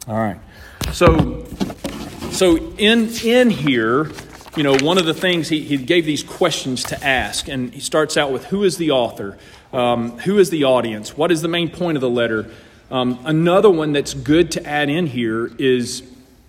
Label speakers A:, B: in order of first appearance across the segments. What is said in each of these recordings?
A: All right. So in here, one of the things he gave these questions to ask, and he starts out with who is the author, who is the audience, what is the main point of the letter. Another one that's good to add in here is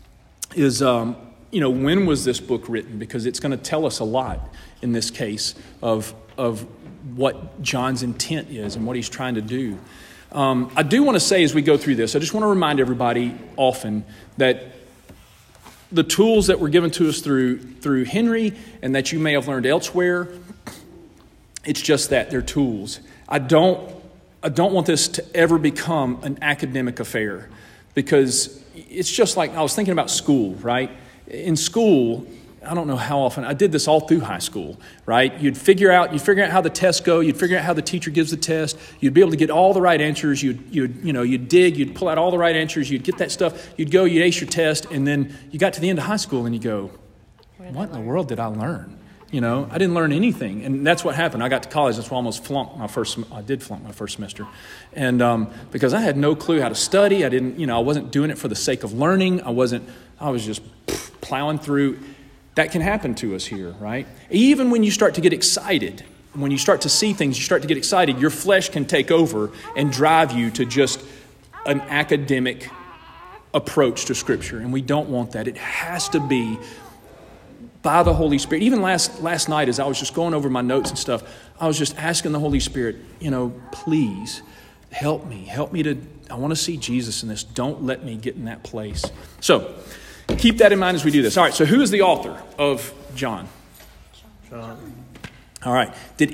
A: when was this book written? Because it's going to tell us a lot in this case of what John's intent is and what he's trying to do. I do want to say as we go through this, I just want to remind everybody often that the tools that were given to us through Henry and that you may have learned elsewhere, it's just that they're tools. I don't want this to ever become an academic affair, because it's just like I was thinking about school, right? In school, I don't know how often I did this all through high school, right? You'd figure out how the tests go. You'd figure out how the teacher gives the test. You'd be able to get all the right answers. You'd dig. You'd pull out all the right answers. You'd get that stuff. You'd ace your test, and then you got to the end of high school, and you go, "What in the world did I learn?" I didn't learn anything, and that's what happened. I got to college. That's why I almost flunked my first. I did flunk my first semester, and because I had no clue how to study. I didn't. I wasn't doing it for the sake of learning. I was just plowing through. That can happen to us here, right? Even when you start to get excited, when you start to see things, you start to get excited, your flesh can take over and drive you to just an academic approach to Scripture. And we don't want that. It has to be by the Holy Spirit. Even last night as I was just going over my notes and stuff, I was just asking the Holy Spirit, please help me. I want to see Jesus in this. Don't let me get in that place. So, keep that in mind as we do this. All right, so who is the author of John?
B: John.
A: All right.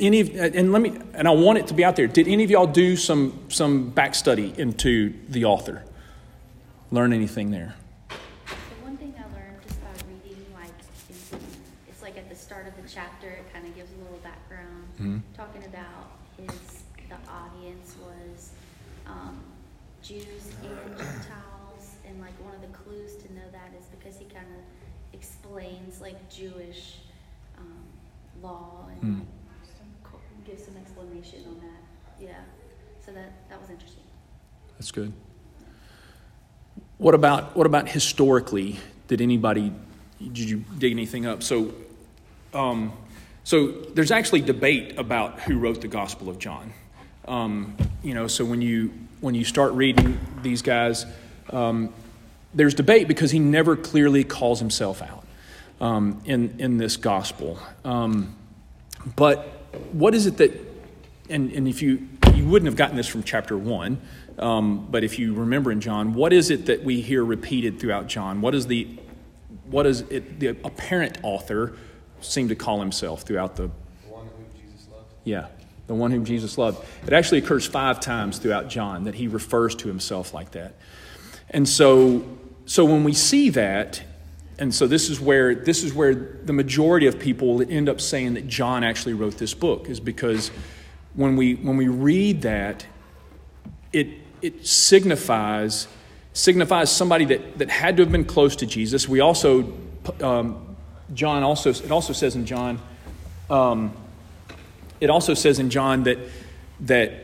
A: I want it to be out there. Did any of y'all do some back study into the author? Learn anything there?
C: The one thing I learned just by reading, it's like at the start of the chapter, it kind of gives a little background, talking about the audience was Jews and Gentiles, and like one of the clues to know that is because he kind of explains like Jewish law and gives some explanation on that. Yeah, so that was interesting.
A: That's good. What about historically? Did you dig anything up? So there's actually debate about who wrote the Gospel of John. So when you start reading these guys, there's debate because he never clearly calls himself out in this gospel. But what is it that, and if you wouldn't have gotten this from chapter 1, but if you remember in John, what is it that we hear repeated throughout John? What is the apparent author seem to call himself throughout the
B: one whom Jesus loved?
A: Yeah, the one whom Jesus loved. It actually occurs 5 times throughout John that he refers to himself like that. And so when we see that, and so this is where the majority of people end up saying that John actually wrote this book, is because when we read that, it signifies somebody that had to have been close to Jesus. We also John also it also says in John that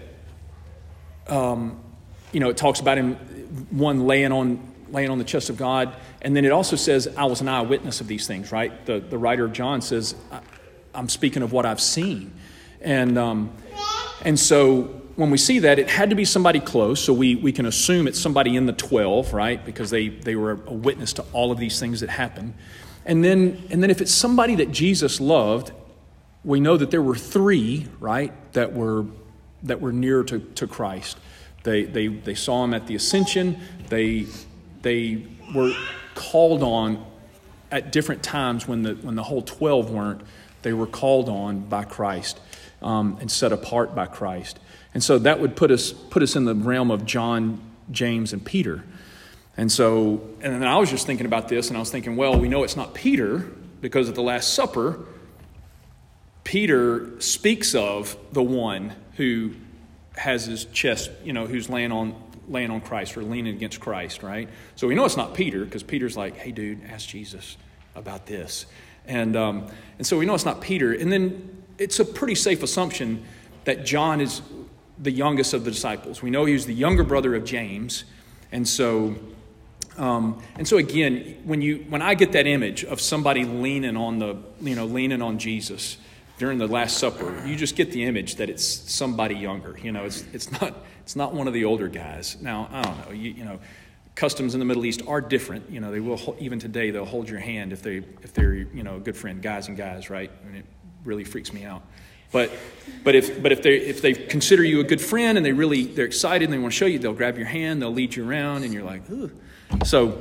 A: it talks about him one laying on the chest of God, and then it also says, I was an eyewitness of these things, right? The writer of John says, I'm speaking of what I've seen. And so when we see that, it had to be somebody close, so we can assume it's somebody in the 12, right? Because they were a witness to all of these things that happened. And then if it's somebody that Jesus loved, we know that there were 3, right, that were near to Christ. They saw him at the ascension. They were called on at different times when the whole 12 weren't. They were called on by Christ and set apart by Christ. And so that would put us in the realm of John, James, and Peter. And then I was just thinking about this, and I was thinking, well, we know it's not Peter because at the Last Supper, Peter speaks of the one who has his chest, who's laying on Christ or leaning against Christ, right? So we know it's not Peter because Peter's like, hey, dude, ask Jesus about this. And so we know it's not Peter. And then it's a pretty safe assumption that John is the youngest of the disciples. We know he was the younger brother of James. And so And so again, when I get that image of somebody leaning on Jesus during the Last Supper, you just get the image that it's somebody younger. It's not one of the older guys. Now, I don't know. Customs in the Middle East are different. They will, even today, they'll hold your hand if they're a good friend, guys and guys, right? I mean, it really freaks me out. But if they consider you a good friend and they're excited and they want to show you, they'll grab your hand, they'll lead you around, and you're like, ugh. So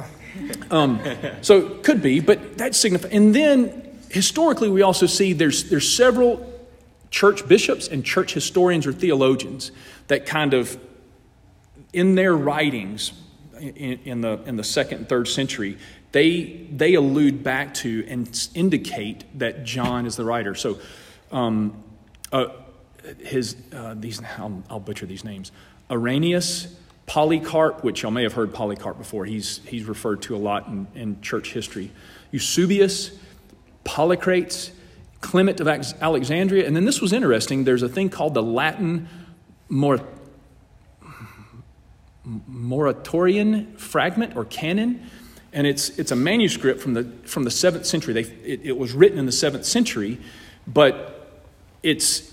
A: it could be, but that's significant. And then historically, we also see there's several church bishops and church historians or theologians that kind of, in their writings in the second and third century, they allude back to and indicate that John is the writer. So, I'll butcher these names: Irenaeus, Polycarp, which y'all may have heard Polycarp before. He's referred to a lot in church history. Eusebius, Polycrates, Clement of Alexandria, and then this was interesting. There's a thing called the Latin Moratorian fragment or canon, and it's a manuscript from the 7th century. It was written in the 7th century, but it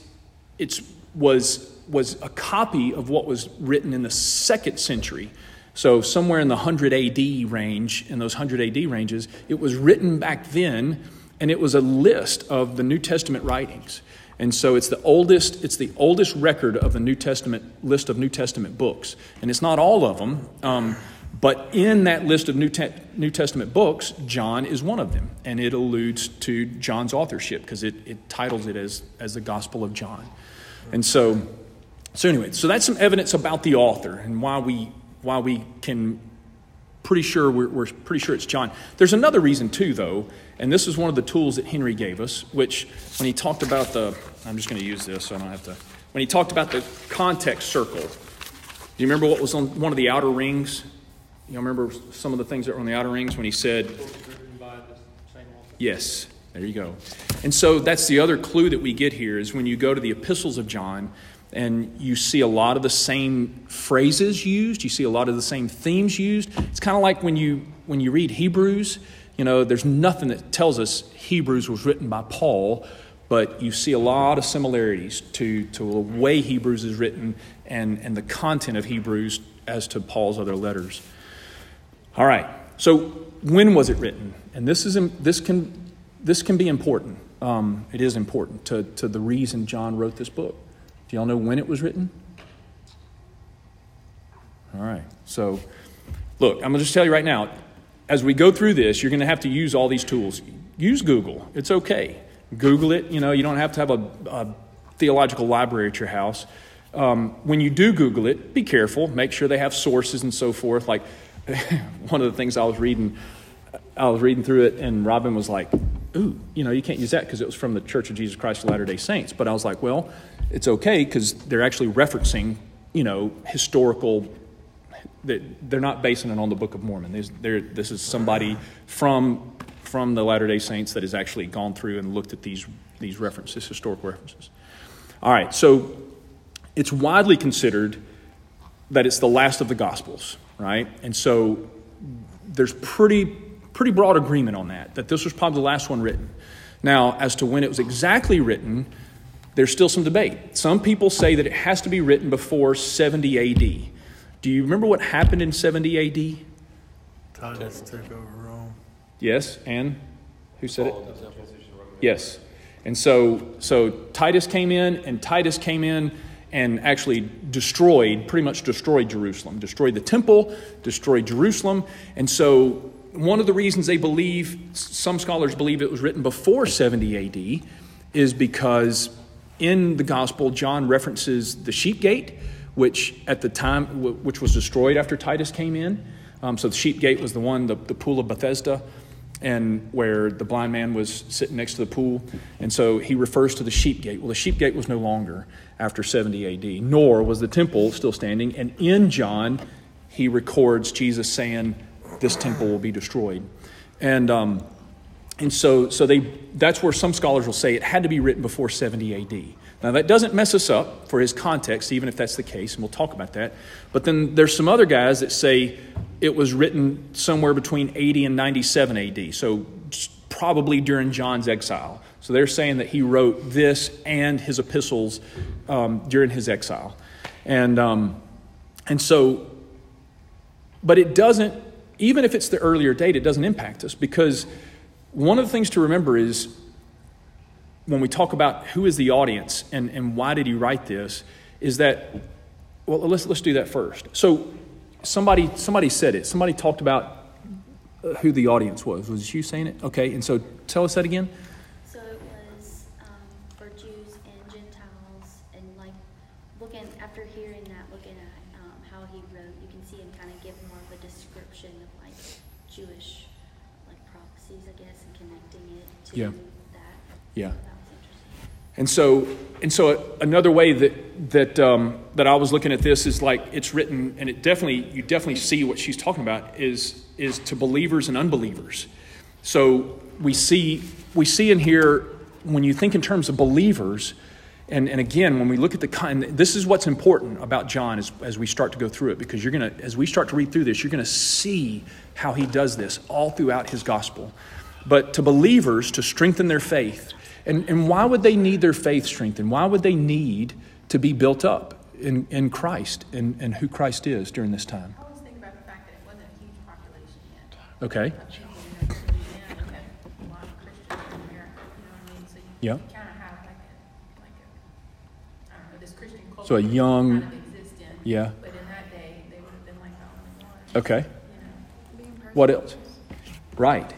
A: was a copy of what was written in the 2nd century. So somewhere in the 100 AD range, in those 100 AD ranges, it was written back then, and it was a list of the New Testament writings. And so it's the oldest record of the New Testament list of New Testament books. And it's not all of them, but in that list of New Testament books, John is one of them. And it alludes to John's authorship because it titles it as the Gospel of John. And so anyway, so that's some evidence about the author and why we can we're pretty sure it's John. There's another reason too, though, and this is one of the tools that Henry gave us, which when he talked about I'm just going to use this so I don't have to. When he talked about the context circle, do you remember what was on one of the outer rings? You remember some of the things that were on the outer rings when he said, yes, there you go. And so that's the other clue that we get here is when you go to the epistles of John and you see a lot of the same phrases used, you see a lot of the same themes used. It's kind of like when you read Hebrews, there's nothing that tells us Hebrews was written by Paul, but you see a lot of similarities to the way Hebrews is written and the content of Hebrews as to Paul's other letters. All right, so when was it written? And this can be important. It is important to the reason John wrote this book. Do y'all know when it was written? All right, so look, I'm going to just tell you right now, as we go through this, you're going to have to use all these tools. Use Google. It's okay. Google it. You don't have to have a theological library at your house. When you do Google it, be careful. Make sure they have sources and so forth. Like one of the things I was reading through it, and Robin was like, ooh, you can't use that because it was from the Church of Jesus Christ of Latter-day Saints. But I was like, well, it's okay because they're actually referencing, historical. They're not basing it on the Book of Mormon. This is somebody from the Latter-day Saints that has actually gone through and looked at these references, historical references. All right, so it's widely considered that it's the last of the Gospels, right? And so there's pretty broad agreement on that this was probably the last one written. Now, as to when it was exactly written, there's still some debate. Some people say that it has to be written before 70 A.D. Do you remember what happened in 70 A.D.?
B: Titus took over Rome.
A: Yes, and who said it? Yes. And so Titus came in and actually pretty much destroyed Jerusalem, destroyed the temple, destroyed Jerusalem. And so one of the reasons some scholars believe it was written before 70 A.D. is because in the gospel, John references the sheep gate, which at the time, which was destroyed after Titus came in. So the sheep gate was the pool of Bethesda, and where the blind man was sitting next to the pool. And so he refers to the sheep gate. Well, the sheep gate was no longer after 70 A.D., nor was the temple still standing. And in John, he records Jesus saying, this temple will be destroyed. And so that's where some scholars will say it had to be written before 70 A.D. Now, that doesn't mess us up for his context, even if that's the case, and we'll talk about that. But then there's some other guys that say it was written somewhere between 80 and 97 AD, so probably during John's exile. So they're saying that he wrote this and his epistles during his exile. And so, but it doesn't, even if it's the earlier date, it doesn't impact us, because one of the things to remember is when we talk about who is the audience and why did he write this, is that, well, let's do that first. So somebody said it. Somebody talked about who the audience was. Was it you saying it? Okay, and so tell us that again.
C: So it was for Jews and Gentiles, and like after hearing that, looking at how he wrote, you can see him kind of give more of a description of like Jewish like prophecies, I guess, and connecting it to that.
A: Yeah.
C: So that was interesting.
A: And so another way that I was looking at this is like it's written, and you definitely see what she's talking about is to believers and unbelievers. So we see in here, when you think in terms of believers, and again, when we look at this is what's important about John as we start to go through it, because as we start to read through this, you're going to see how he does this all throughout his gospel. But to believers, to strengthen their faith. And why would they need their faith strengthened? Why would they need to be built up in Christ and who Christ is during this time?
D: I always think about the fact that it wasn't a huge population yet.
A: Okay.
D: Of people, you had a lot of Christians in America, you know what I mean? So you kind of have like a I don't know, this Christian culture.
A: So a young,
D: kind of existed.
A: yeah.
D: But in that day, they would have been like the only ones.
A: Okay.
D: You know,
A: What else? Right.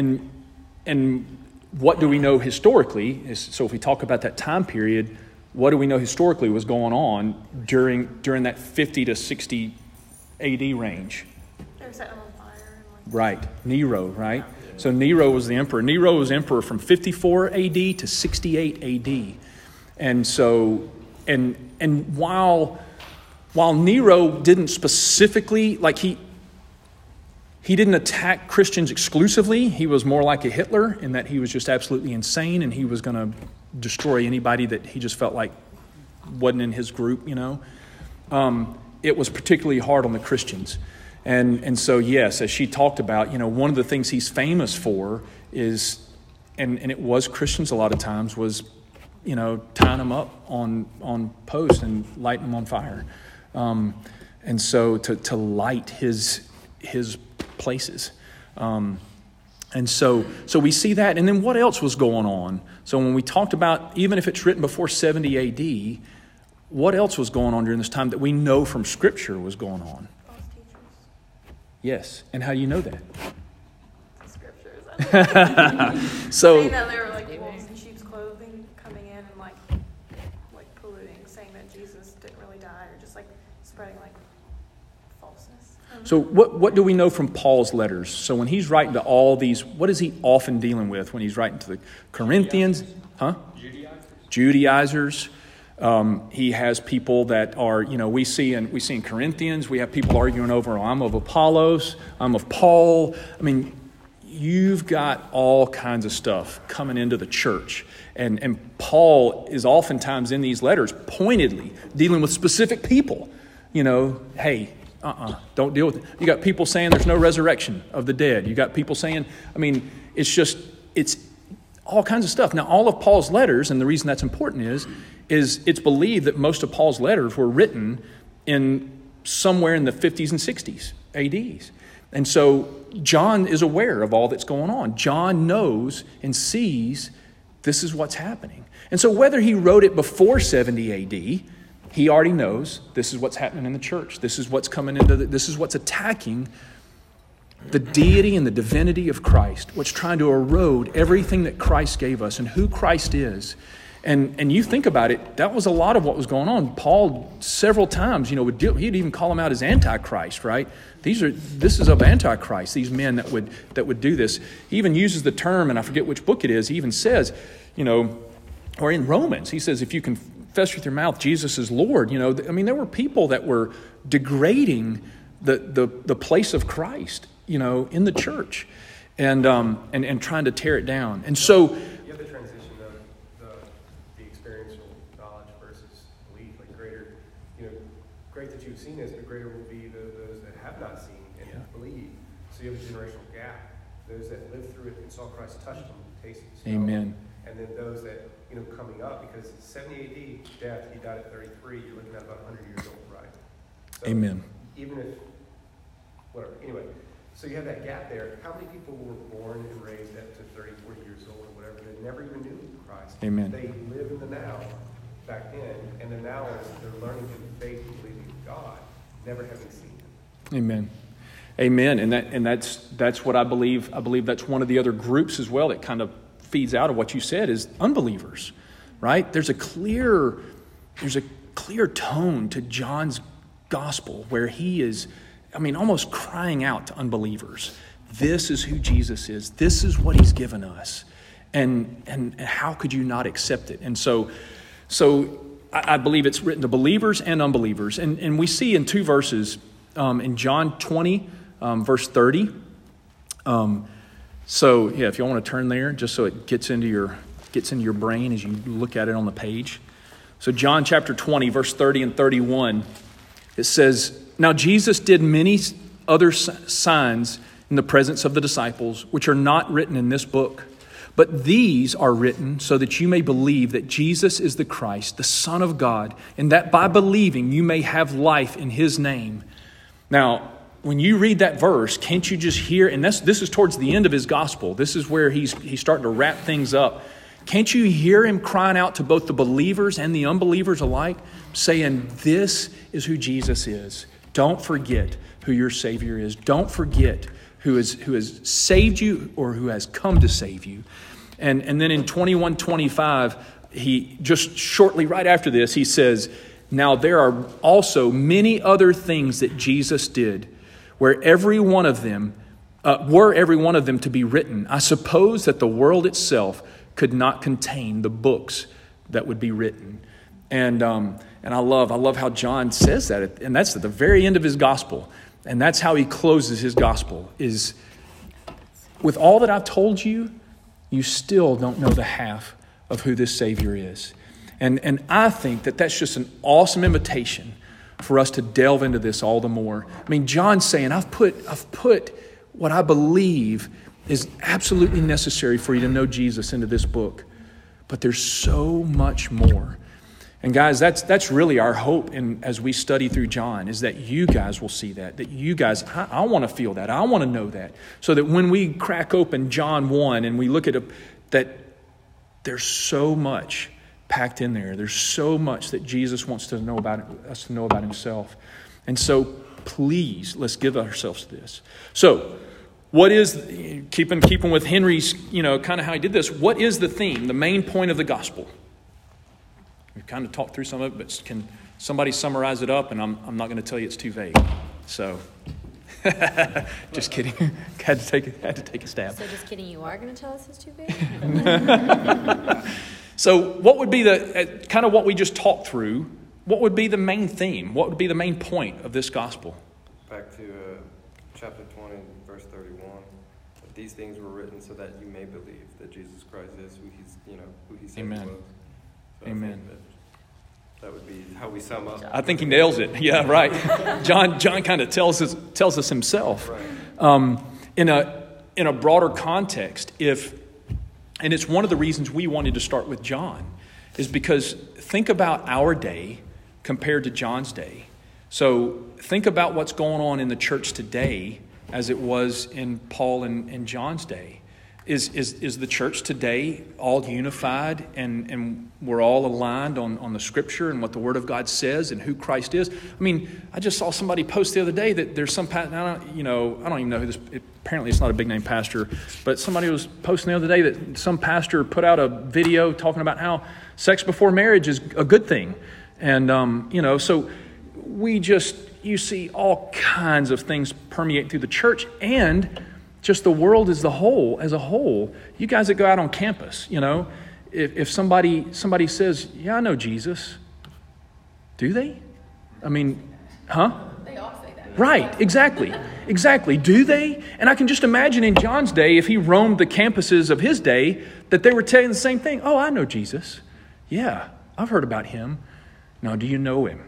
A: And what do we know historically? So if we talk about that time period, what do we know historically was going on during that 50 to 60 AD range?
E: They were setting them on fire.
A: Right. Nero, right? So Nero was the emperor. Nero was emperor from 54 AD to 68 AD. And so, and while Nero didn't specifically, like he didn't attack Christians exclusively. He was more like a Hitler in that he was just absolutely insane and he was going to destroy anybody that he just felt like wasn't in his group, you know. It was particularly hard on the Christians. And so, yes, as she talked about, you know, one of the things he's famous for is, and it was Christians a lot of times, was, you know, tying them up on posts and lighting them on fire. And so to light his places. And so we see that. And then what else was going on? So when we talked about, even if it's written before 70 AD, what else was going on during this time that we know from Scripture was going on?
E: False teachers.
A: Yes. And how do you know that?
E: The scriptures.
A: So
E: Saying that they were like wolves in sheep's clothing, coming in and like polluting, saying that Jesus didn't really die, or just like spreading like falseness.
A: So what do we know from Paul's letters? So when he's writing to all these, what is he often dealing with when he's writing to the Corinthians? Judaizers. He has people that are, you know, we see in Corinthians, we have people arguing over, I'm of Apollos, I'm of Paul. I mean, you've got all kinds of stuff coming into the church. And Paul is oftentimes in these letters pointedly dealing with specific people. You know, hey, don't deal with it. You got people saying there's no resurrection of the dead. You got people saying, I mean, it's all kinds of stuff. Now, all of Paul's letters, and the reason that's important is it's believed that most of Paul's letters were written in somewhere in the 50s and 60s ADs. And so John is aware of all that's going on. John knows and sees this is what's happening. And so whether he wrote it before 70 AD, he already knows this is what's happening in the church. This is what's coming this is what's attacking the deity and the divinity of Christ, what's trying to erode everything that Christ gave us and who Christ is. And you think about it, that was a lot of what was going on. Paul several times, you know, he'd even call them out as Antichrist, right? This is of Antichrist, these men that would do this. He even uses the term, and I forget which book it is, he even says, you know, or in Romans, he says, if you confess with your mouth Jesus is Lord, you know, I mean, there were people that were degrading the place of Christ, you know, in the church and trying to tear it down. And so
F: you have the transition of the experiential knowledge versus belief. Like greater, you know, great that you've seen this, but greater will be those that have not seen and believe. So you have a generational gap. Those that lived through it and saw Christ touch them, tasted the snow.
A: Amen.
F: And then those that, coming up, because 70 AD, death, he died at 33, you're looking at about 100 years old, right? So
A: Amen.
F: Even if, whatever, anyway, so you have that gap there. How many people were born and raised up to 30, 40 years old or whatever that never even knew Christ?
A: Amen.
F: They live in the now back then, and the now is they're learning in faith and believing in God, never having seen him.
A: Amen. Amen. And that's what I believe. I believe that's one of the other groups as well that kind of feeds out of what you said is unbelievers, right? There's a clear tone to John's gospel where he is, almost crying out to unbelievers. This is who Jesus is. This is what he's given us. And how could you not accept it? And so I believe it's written to believers and unbelievers. And we see in two verses, in John 20, verse 30. So yeah, if you want to turn there, just so it gets into your brain as you look at it on the page. So John chapter 20, verse 30 and 31, it says, "Now Jesus did many other signs in the presence of the disciples, which are not written in this book. But these are written so that you may believe that Jesus is the Christ, the Son of God, and that by believing you may have life in his name." Now, when you read that verse, can't you just hear, and this is towards the end of his gospel. This is where he's starting to wrap things up. Can't you hear him crying out to both the believers and the unbelievers alike, saying, this is who Jesus is. Don't forget who your Savior is. Don't forget who has saved you or who has come to save you. And then in 21:25, he just shortly right after this, he says, "Now there are also many other things that Jesus did, were every one of them to be written. I suppose that the world itself could not contain the books that would be written." And I love how John says that, and that's at the very end of his gospel. And that's how he closes his gospel, is with all that I've told you, you still don't know the half of who this Savior is. And I think that that's just an awesome invitation for us to delve into this all the more. John's saying, I've put what I believe is absolutely necessary for you to know Jesus into this book. But there's so much more. And guys, that's really our hope as we study through John, is that you guys will see that you guys, I want to feel that. I want to know that. So that when we crack open John 1 and we look at that there's so much packed in there. There's so much that Jesus wants to know about us to know about himself. And so please, let's give ourselves to this. So what is, keeping with Henry's, kind of how he did this, what is the theme, the main point of the gospel? We've kind of talked through some of it, but can somebody summarize it up? And I'm not going to tell you it's too vague. So, just kidding. Had to take a stab.
G: So just kidding, you are going to tell us it's too vague?
A: So what would be the, kind of what we just talked through, what would be the main theme? What would be the main point of this gospel?
H: Back to chapter 20, verse 31. That these things were written so that you may believe that Jesus Christ is who he said
A: Amen.
H: he was. So
A: Amen.
H: That would be how we sum up.
A: I think he nails it. Yeah, right. John kind of tells us himself.
H: Right.
A: In a broader context, and it's one of the reasons we wanted to start with John, is because think about our day compared to John's day. So think about what's going on in the church today as it was in Paul and John's day. Is the church today all unified and we're all aligned on the Scripture and what the Word of God says and who Christ is? I just saw somebody post the other day that there's some I don't even know who this. Apparently, it's not a big name pastor, but somebody was posting the other day that some pastor put out a video talking about how sex before marriage is a good thing, and so you see all kinds of things permeate through the church and just the world as a whole. You guys that go out on campus, if somebody says, "Yeah, I know Jesus," do they? Huh?
D: They all say that.
A: Right, exactly. Do they? And I can just imagine in John's day, if he roamed the campuses of his day, that they were saying the same thing. "Oh, I know Jesus. Yeah, I've heard about him." Now, do you know him?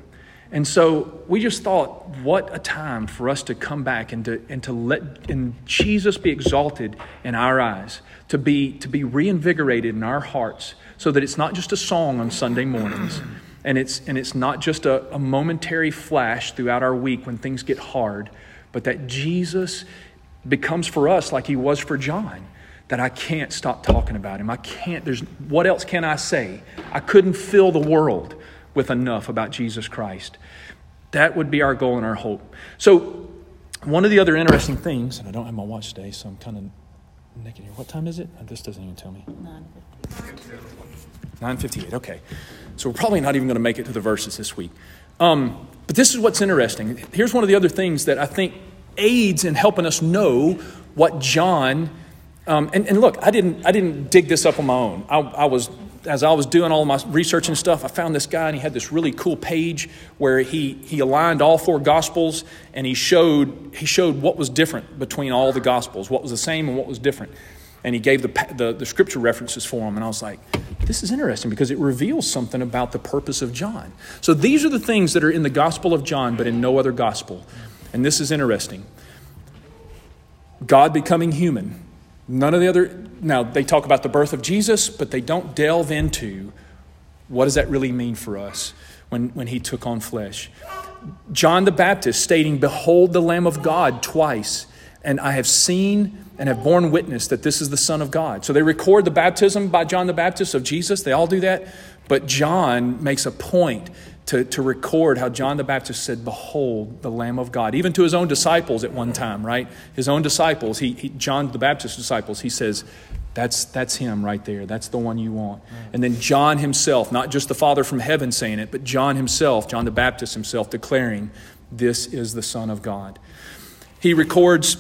A: And so we just thought, what a time for us to come back and to let Jesus be exalted in our eyes, to be reinvigorated in our hearts, so that it's not just a song on Sunday mornings, and it's not just a momentary flash throughout our week when things get hard, but that Jesus becomes for us like he was for John, that I can't stop talking about him. What else can I say? I couldn't fill the world with enough about Jesus Christ. That would be our goal and our hope. So one of the other interesting things, and I don't have my watch today, so I'm kind of naked here. What time is it? This doesn't even tell me. 9:58. Okay. So we're probably not even going to make it to the verses this week. But this is what's interesting. Here's one of the other things that I think aids in helping us know what John... And look, I didn't dig this up on my own. As I was doing all my research and stuff, I found this guy, and he had this really cool page where he aligned all 4 Gospels, and he showed what was different between all the Gospels, what was the same and what was different. And he gave the scripture references for them. And I was like, this is interesting because it reveals something about the purpose of John. So these are the things that are in the Gospel of John, but in no other gospel. And this is interesting. God becoming human. None of the other... Now, they talk about the birth of Jesus, but they don't delve into what does that really mean for us when he took on flesh. John the Baptist stating, "Behold the Lamb of God," twice. "And I have seen and have borne witness that this is the Son of God." So they record the baptism by John the Baptist of Jesus. They all do that. But John makes a point to record how John the Baptist said, "Behold the Lamb of God." Even to his own disciples at one time, right? His own disciples, John the Baptist's disciples, he says, that's him right there. That's the one you want. And then John himself, not just the Father from heaven saying it, but John himself, John the Baptist himself, declaring, "This is the Son of God." He records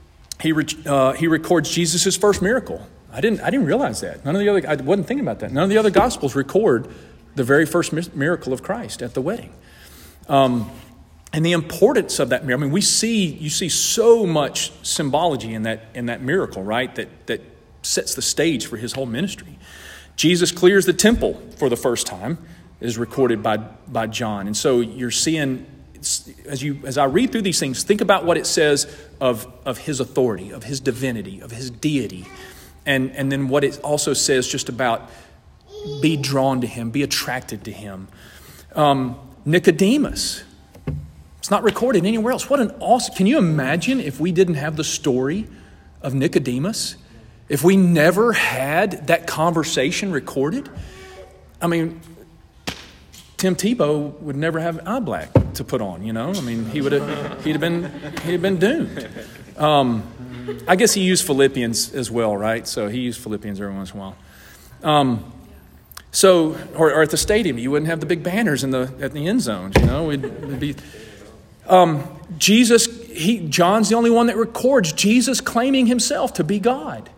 A: Jesus' first miracle. I didn't realize that. I wasn't thinking about that. None of the other Gospels record the very first miracle of Christ at the wedding. And the importance of that miracle. I mean, you see so much symbology in that miracle, right? That sets the stage for his whole ministry. Jesus clears the temple for the first time, is recorded by John. And so you're seeing, as I read through these things, think about what it says of his authority, of his divinity, of his deity. And then what it also says just about be drawn to him, be attracted to him. Nicodemus. It's not recorded anywhere else. What an awesome... Can you imagine if we didn't have the story of Nicodemus? If we never had that conversation recorded? I mean, Tim Tebow would never have eye black to put on, you know? I mean, he'd have been doomed. I guess he used Philippians as well, right? So he used Philippians every once in a while. Or at the stadium, you wouldn't have the big banners at the end zones, you know? It'd be Jesus. John's the only one that records Jesus claiming himself to be God.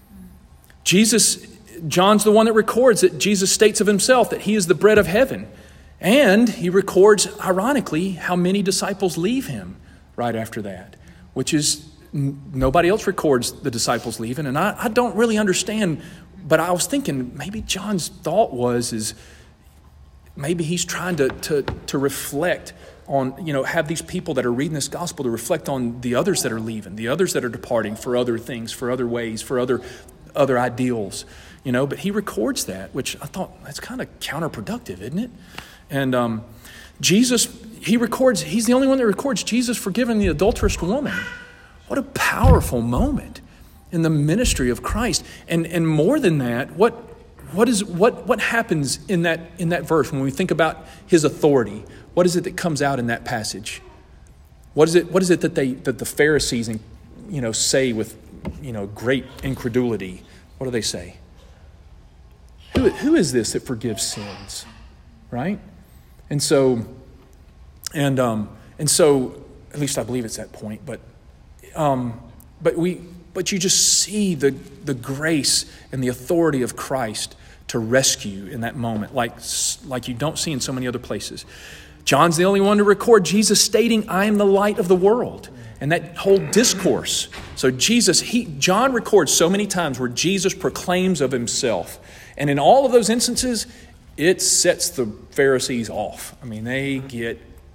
A: John's the one that records that Jesus states of himself that he is the bread of heaven. And he records, ironically, how many disciples leave him right after that, which is nobody else records the disciples leaving. And I don't really understand, but I was thinking maybe John's thought is maybe he's trying to reflect on, have these people that are reading this gospel to reflect on the others that are leaving, the others that are departing for other things, for other ways, for other ideals, but he records that, which I thought that's kind of counterproductive, isn't it? And Jesus, he's the only one that records Jesus forgiving the adulterous woman. What a powerful moment in the ministry of Christ. And more than that, what happens in that verse when we think about his authority? What is it that comes out in that passage? What is it that the Pharisees say with great incredulity? What do they say? Who is this that forgives sins? Right? And so at least I believe it's that point, but you just see the grace and the authority of Christ to rescue in that moment, like you don't see in so many other places. John's the only one to record Jesus stating, "I am the light of the world." And that whole discourse. So John records so many times where Jesus proclaims of himself. And in all of those instances, it sets the Pharisees off. I mean, they get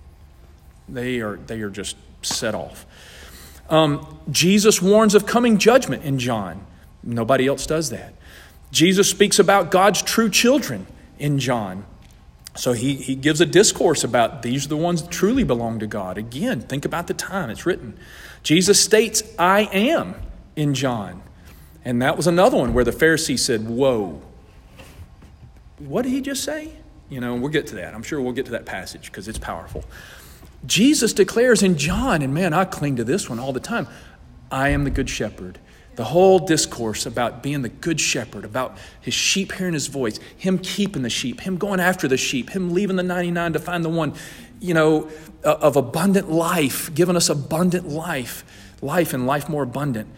A: They are just set off. Jesus warns of coming judgment in John. Nobody else does that. Jesus speaks about God's true children in John. So he gives a discourse about these are the ones that truly belong to God. Again, think about the time it's written. Jesus states, I am, in John. And that was another one where the Pharisees said, whoa, what did he just say? We'll get to that. I'm sure we'll get to that passage because it's powerful. Jesus declares in John, and man, I cling to this one all the time, I am the good shepherd. The whole discourse about being the good shepherd, about his sheep hearing his voice, him keeping the sheep, him going after the sheep, him leaving the 99 to find the one, of abundant life, giving us abundant life and life more abundant.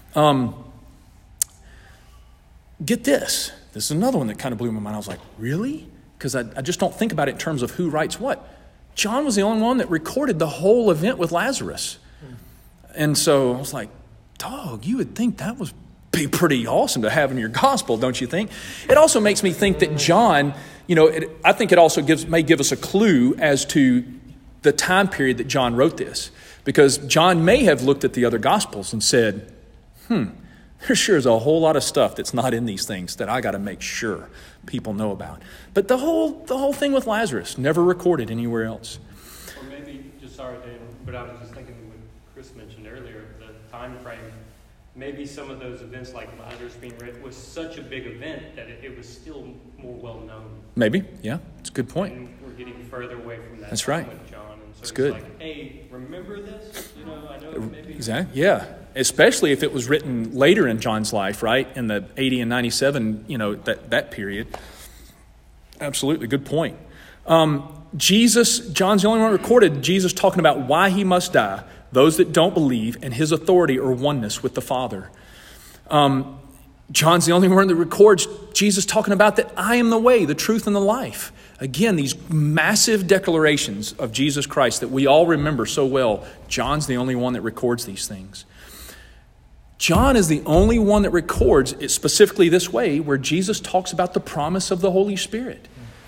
A: Get this. This is another one that kind of blew my mind. I was like, really? Because I just don't think about it in terms of who writes what. John was the only one that recorded the whole event with Lazarus. And so I was like, dog, you would think that would be pretty awesome to have in your gospel, don't you think? It also makes me think that John, I think it also may give us a clue as to the time period that John wrote this. Because John may have looked at the other gospels and said, there sure is a whole lot of stuff that's not in these things that I got to make sure people know about. But the whole thing with Lazarus, never recorded anywhere else.
I: Or maybe, sorry, Dan, but I was just thinking what Chris mentioned earlier, the time frame. Maybe some of those events like Lazarus being read was such a big event that it was still more well known.
A: Maybe, yeah, it's a good point.
I: And we're getting further away from that.
A: That's right.
I: With John. And so
A: it's good.
I: Like, hey, remember this? I know maybe.
A: Exactly. Yeah. Especially if it was written later in John's life, right? In the 80 and 97, that period. Absolutely. Good point. John's the only one recorded Jesus talking about why he must die, those that don't believe, and his authority or oneness with the Father. John's the only one that records Jesus talking about that I am the way, the truth, and the life. Again, these massive declarations of Jesus Christ that we all remember so well. John's the only one that records these things. John is the only one that records it specifically this way, where Jesus talks about the promise of the Holy Spirit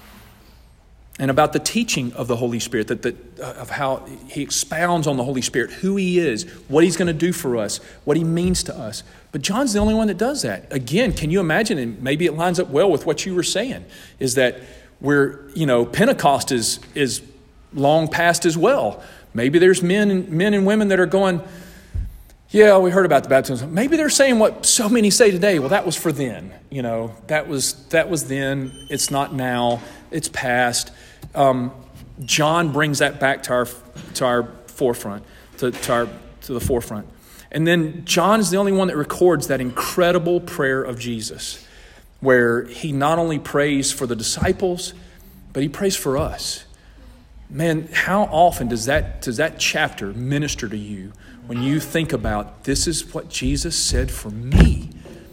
A: and about the teaching of the Holy Spirit, of how he expounds on the Holy Spirit, who he is, what he's going to do for us, what he means to us. But John's the only one that does that. Again, can you imagine, and maybe it lines up well with what you were saying, is that Pentecost is long past as well. Maybe there's men and women that are going, yeah, we heard about the baptism. Maybe they're saying what so many say today. Well, that was for then. That was then. It's not now. It's past. John brings that back to our forefront, to the forefront. And then John is the only one that records that incredible prayer of Jesus, where he not only prays for the disciples, but he prays for us. Man, how often does that chapter minister to you when you think about this is what Jesus said for me?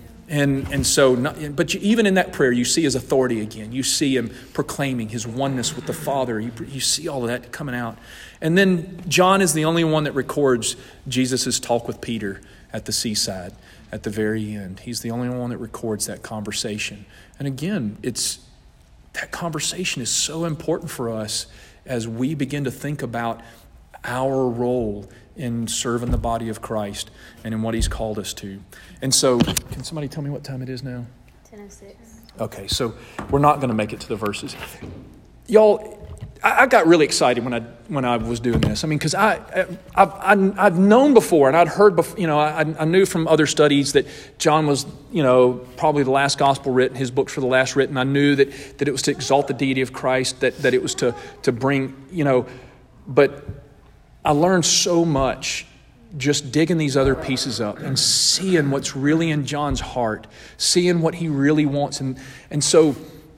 A: But even in that prayer, you see his authority again. You see him proclaiming his oneness with the Father. You see all of that coming out. And then John is the only one that records Jesus' talk with Peter at the seaside at the very end. He's the only one that records that conversation. And again, that conversation is so important for us as we begin to think about our role in serving the body of Christ and in what he's called us to. And so, can somebody tell me what time it is now?
G: 10:06.
A: Okay, so we're not going to make it to the verses. Y'all, I got really excited when I was doing this. I mean, because I've known before and I'd heard before. I knew from other studies that John was probably the last gospel written, his books were the last written. I knew that it was to exalt the deity of Christ, that it was to bring but I learned so much just digging these other pieces up and seeing what's really in John's heart, seeing what he really wants, and so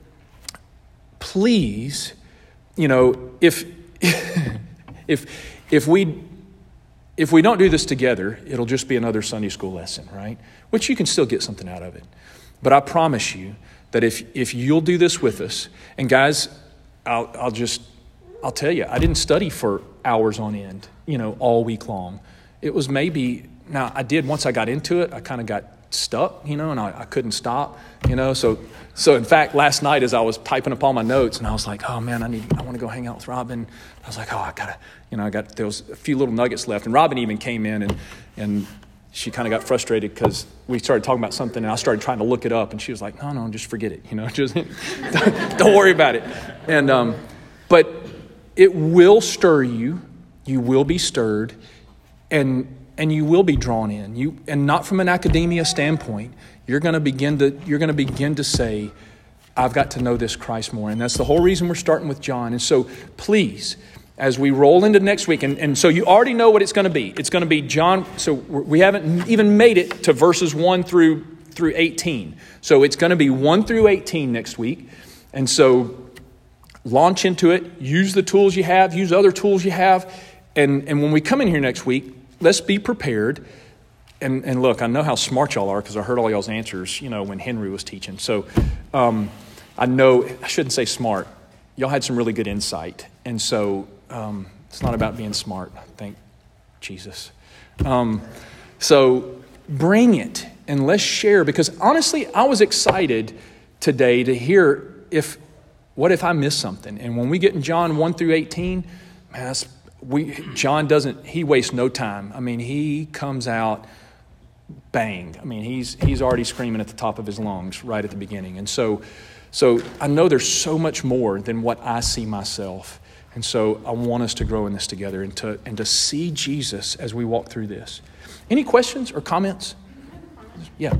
A: please. If we don't do this together, it'll just be another Sunday school lesson, right? Which you can still get something out of it. But I promise you that if you'll do this with us, and guys, I'll tell you, I didn't study for hours on end, all week long. It was now I did once I got into it, I kind of got stuck, and I couldn't stop, So in fact, last night as I was typing up all my notes, and I was like, oh man, I want to go hang out with Robin. I was like, there was a few little nuggets left. And Robin even came in and she kind of got frustrated because we started talking about something and I started trying to look it up. And she was like, no, just forget it. Just don't worry about it. And, but it will stir you. You will be stirred and you will be drawn in. And not from an academia standpoint. You're going to begin to say, I've got to know this Christ more. And that's the whole reason we're starting with John. And so please, as we roll into next week, and so you already know what it's going to be. It's going to be John. So we haven't even made it to verses 1 through 18. So it's going to be 1 through 18 next week. And so launch into it. Use the tools you have. Use other tools you have. And when we come in here next week, let's be prepared. And look, I know how smart y'all are because I heard all y'all's answers, when Henry was teaching. So I know, I shouldn't say smart. Y'all had some really good insight. And so it's not about being smart. Thank Jesus. So bring it and let's share. Because honestly, I was excited today to hear what if I missed something? And when we get in John 1 through 18, man, John he wastes no time. I mean, he comes out bang. I mean, he's already screaming at the top of his lungs right at the beginning. And so I know there's so much more than what I see myself. And so I want us to grow in this together and to see Jesus as we walk through this. Any questions or comments? Yeah.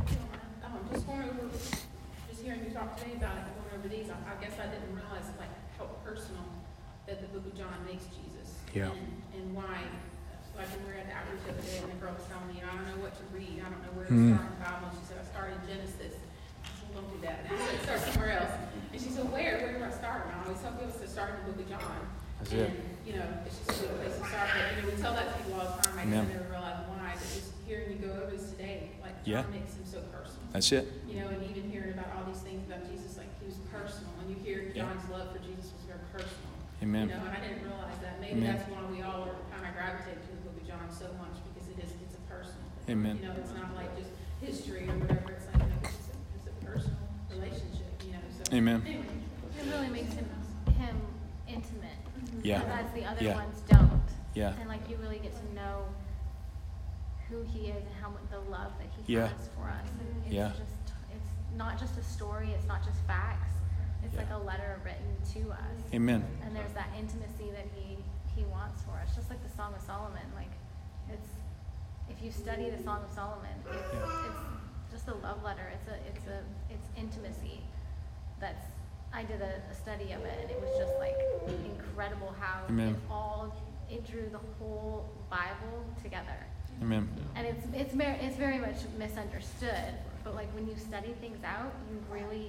D: Just hearing you talk today about it, going over these, I guess I didn't realize how personal that the book of John makes Jesus.
A: Yeah.
D: And why, like when we were at the outreach the other day and the girl was telling me, I don't know what to read. I don't know where to start in the Bible. She said, I started in Genesis. I said, don't do that. I said, start somewhere else. And she said, where do I start? And I always tell people to start in the book of John.
A: That's
D: and,
A: it.
D: It's just a good place to start. But, we tell that to people all the time. I guess I never realized why. But just hearing you go over this today, John makes him so personal.
A: That's it.
D: And even hearing about all these things about Jesus, he was personal. And you hear John's love for Jesus was very personal.
A: Amen.
D: And I didn't realize that. Maybe that's why we all are kind of gravitate to the book of John so much because it's a personal thing.
A: Amen.
D: It's not like just history or whatever. It's it's a personal relationship. So
A: Amen.
D: Anyway.
C: It really makes him intimate.
A: Yeah.
C: As the other
A: Yeah.
C: ones don't.
A: Yeah.
C: And you really get to know who he is and how much the love that he
A: Yeah.
C: has for us. And it's it's not just a story, it's not just facts. It's like a letter written to us.
A: Amen.
C: And there's that intimacy that he wants for us. Just like the Song of Solomon. It's if you study the Song of Solomon, it's just a love letter. It's intimacy. I did a study of it, and it was just incredible how it drew the whole Bible together.
A: Amen.
C: And it's very much misunderstood, but when you study things out, you really,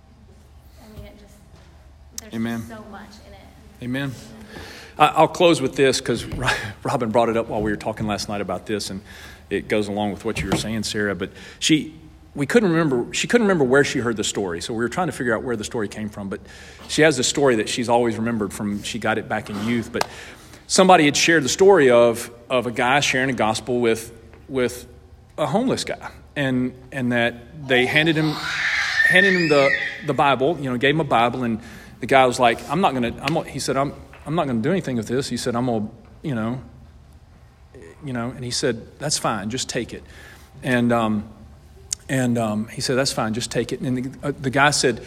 C: there's
A: Amen.
C: just so much in it.
A: Amen. I'll close with this because Robin brought it up while we were talking last night about this, and it goes along with what you were saying, Sarah. But she couldn't remember where she heard the story, so we were trying to figure out where the story came from. But she has a story that she's always remembered from. She got it back in youth, but somebody had shared the story of a guy sharing a gospel with a homeless guy, and that they handed him the Bible, gave him a Bible, and the guy was like, I'm not gonna do anything with this. He said, I'm gonna, and he said, that's fine, just take it. And he said, that's fine, just take it. And the guy said,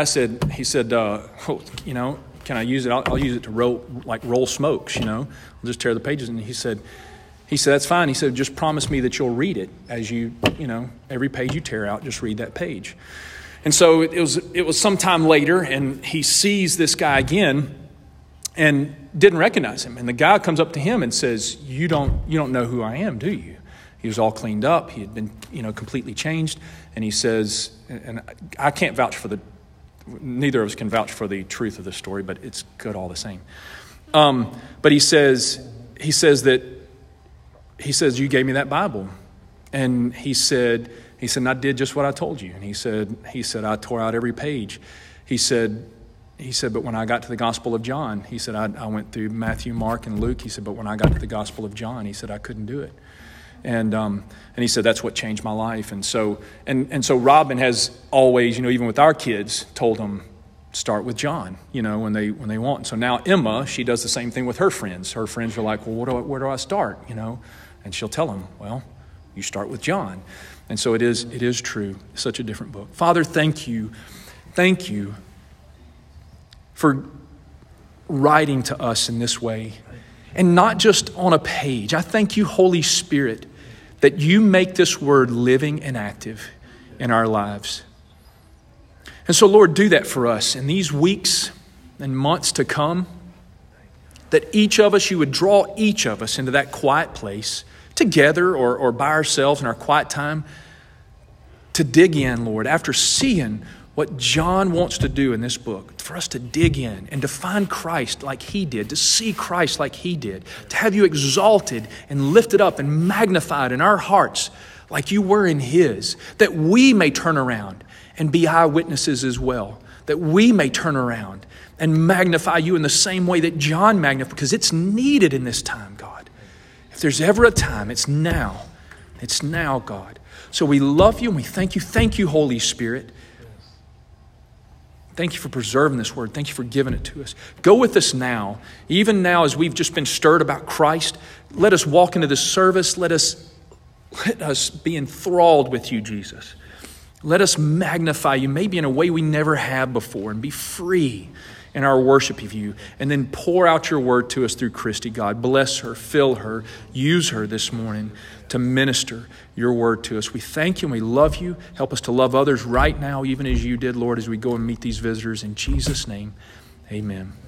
A: can I use it? I'll use it to roll smokes, I'll just tear the pages. And he said, that's fine. He said, just promise me that you'll read it as every page you tear out, just read that page. And so it was sometime later, and he sees this guy again and didn't recognize him. And the guy comes up to him and says, you don't know who I am, do you? He was all cleaned up. He had been, completely changed. And he says, and I can't vouch for neither of us can vouch for the truth of the story, but it's good all the same. But he says, you gave me that Bible. And he said, and I did just what I told you. And he said, I tore out every page. He said, but when I got to the Gospel of John, he said, I went through Matthew, Mark, and Luke. He said, but when I got to the Gospel of John, he said, I couldn't do it. And he said, that's what changed my life. And so Robin has always, even with our kids, told them, start with John, when they want. And so now Emma, she does the same thing with her friends. Her friends are like, well, where do I start, And she'll tell them, well, you start with John. And so it is true. It's such a different book. Father, thank you. Thank you for writing to us in this way. And not just on a page. I thank you, Holy Spirit, that you make this word living and active in our lives. And so, Lord, do that for us in these weeks and months to come, that each of us, you would draw each of us into that quiet place, together or by ourselves in our quiet time, to dig in, Lord, after seeing what John wants to do in this book, for us to dig in and to find Christ like he did, to see Christ like he did, to have you exalted and lifted up and magnified in our hearts like you were in his, that we may turn around and be eyewitnesses as well, that we may turn around and magnify you in the same way that John magnified, because it's needed in this time, God. If there's ever a time, it's now. It's now, God. So we love you and we thank you. Thank you, Holy Spirit. Thank you for preserving this word. Thank you for giving it to us. Go with us now. Even now, as we've just been stirred about Christ, let us walk into this service. Let us be enthralled with you, Jesus. Let us magnify you, maybe in a way we never have before, and be free in our worship of you. And then pour out your word to us through Christy, God. Bless her, fill her, use her this morning to minister your word to us. We thank you and we love you. Help us to love others right now, even as you did, Lord, as we go and meet these visitors. In Jesus' name, amen.